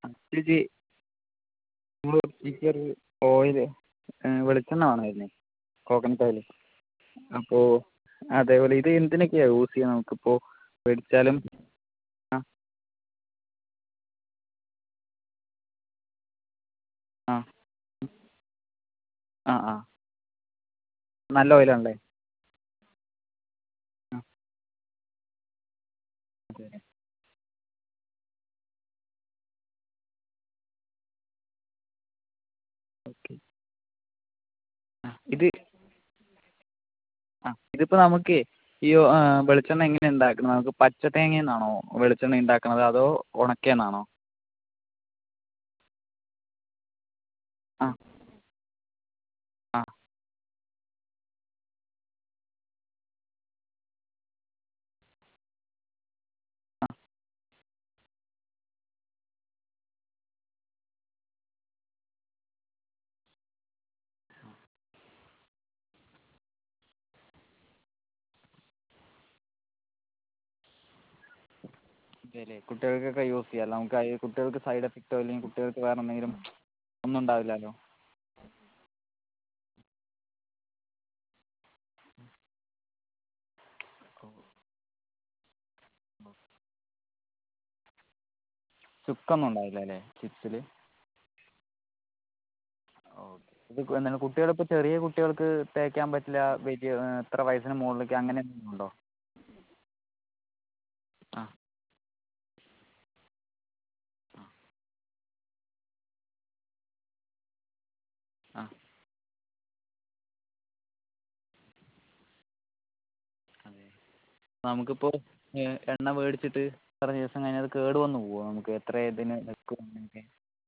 ചേച്ചി എനിക്കൊരു ഓയില് വെളിച്ചെണ്ണ വേണമായിരുന്നേ, കോക്കനട്ട് ഓയിൽ. അപ്പോൾ അതേപോലെ ഇത് എന്തിനൊക്കെയാണ് യൂസ് ചെയ്യുക നമുക്കിപ്പോൾ മേടിച്ചാലും? ആ ആ ആ ആ നല്ല ഓയിലാണല്ലേ? ആ അതെ. ഓക്കെ. ആ ഇതിപ്പോൾ നമുക്ക് ഈ വെളിച്ചെണ്ണ എങ്ങനെ ഉണ്ടാക്കുന്നത്? നമുക്ക് പച്ച തേങ്ങയിൽ നിന്നാണോ വെളിച്ചെണ്ണ ഉണ്ടാക്കുന്നത് അതോ ഉണക്കിയതിൽ നിന്നാണോ? ആ ആ ആ അതെല്ലേ, കുട്ടികൾക്കൊക്കെ യൂസ് ചെയ്യാമല്ലോ. നമുക്ക് കുട്ടികൾക്ക് സൈഡ് എഫക്റ്റോ അല്ലെങ്കിൽ കുട്ടികൾക്ക് വേറെ എന്തെങ്കിലും ഒന്നും ഉണ്ടാവില്ലല്ലോ? ചുക്കൊന്നും ഉണ്ടാവില്ല അല്ലേ ചിപ്സിൽ? ഓക്കെ. ഇത് എന്താണ് കുട്ടികളിപ്പോൾ ചെറിയ കുട്ടികൾക്ക് തേക്കാൻ പറ്റില്ല, വലിയ എത്ര വയസ്സിന് മുകളിലേക്ക് അങ്ങനെ എന്തെങ്കിലും ഉണ്ടോ? ആ ആ അതെ. നമുക്കിപ്പോൾ എണ്ണ മേടിച്ചിട്ട് എത്ര ദിവസം കഴിഞ്ഞാൽ അത് കേട് വന്നു പോവുമോ? നമുക്ക് എത്ര ഇതിന് നിൽക്കും അങ്ങനെയൊക്കെ?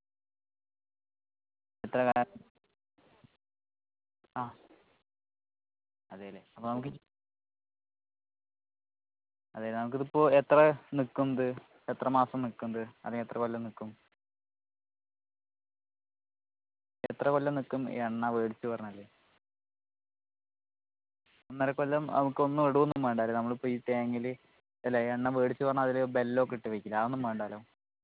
എത്ര കാലം? ആ അതെല്ലേ. അപ്പോൾ അതെ, നമുക്കിതിപ്പോൾ എത്ര നിൽക്കും ഇത്? എത്ര മാസം നിൽക്കും ഇത്? അല്ലെങ്കിൽ എത്ര കൊല്ലം നിൽക്കും? എത്ര കൊല്ലം നിൽക്കും ഈ എണ്ണ മേടിച്ച് പറഞ്ഞാൽ? 1.5 കൊല്ലം നമുക്കൊന്നും ഇടുകയൊന്നും വേണ്ട അല്ലേ? നമ്മളിപ്പോൾ ഈ തേങ്ങയിൽ അല്ല എണ്ണ മേടിച്ച് പറഞ്ഞാൽ അതിൽ ബെല്ലമൊക്കെ ഇട്ട് വെക്കില്ലേ, അതൊന്നും വേണ്ടല്ലോ?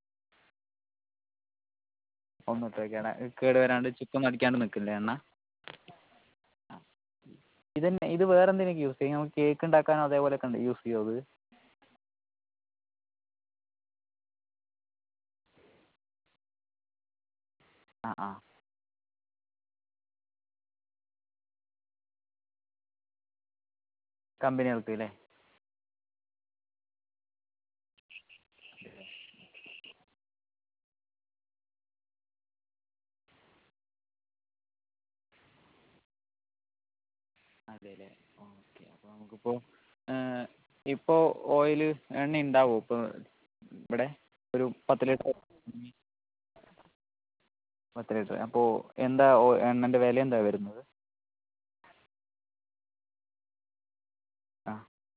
ഒന്നും ഇട്ട് വെക്കാതെ കേട് വരാണ്ട് ചുക്കൊന്നും അടിക്കാണ്ട് നിൽക്കില്ലേ എണ്ണ? ആ. ഇത് വേറെ എന്തിനൊക്കെ യൂസ് ചെയ്യും? നമുക്ക് കേക്ക് ഉണ്ടാക്കാനോ അതേപോലെയൊക്കെ യൂസ് ചെയ്യുമോ ഇത്? ആ ആ കമ്പനികൾക്ക് അല്ലേ? അതെല്ലേ. ഓക്കെ. അപ്പോൾ നമുക്കിപ്പോൾ ഇപ്പോൾ ഓയിൽ എണ്ണ ഉണ്ടാവുമോ ഇപ്പോൾ ഇവിടെ? ഒരു 10 ലിറ്റർ. 10 ലിറ്റർ. അപ്പോൾ എന്താ എണ്ണൻ്റെ വില എന്താ വരുന്നത്? ആ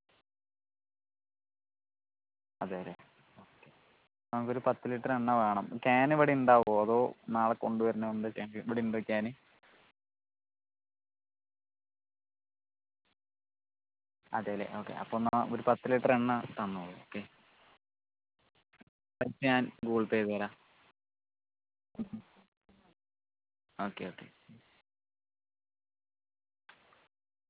അതെല്ലേ. നമുക്കൊരു 10 ലിറ്റർ എണ്ണ വേണം. ക്യാൻ ഇവിടെ ഉണ്ടാവുമോ അതോ നാളെ കൊണ്ടുവരണോ? ക്യാൻ ഇവിടെ ഉണ്ടോ ക്യാൻ? അതെല്ലേ. ഓക്കെ. അപ്പോൾ എന്നാൽ ഒരു 10 ലിറ്റർ എണ്ണ തന്നോളൂ. ഓക്കെ. പൈസ ഞാൻ ഗൂഗിൾ പേ ചെയ്ത് തരാം. Okay okay.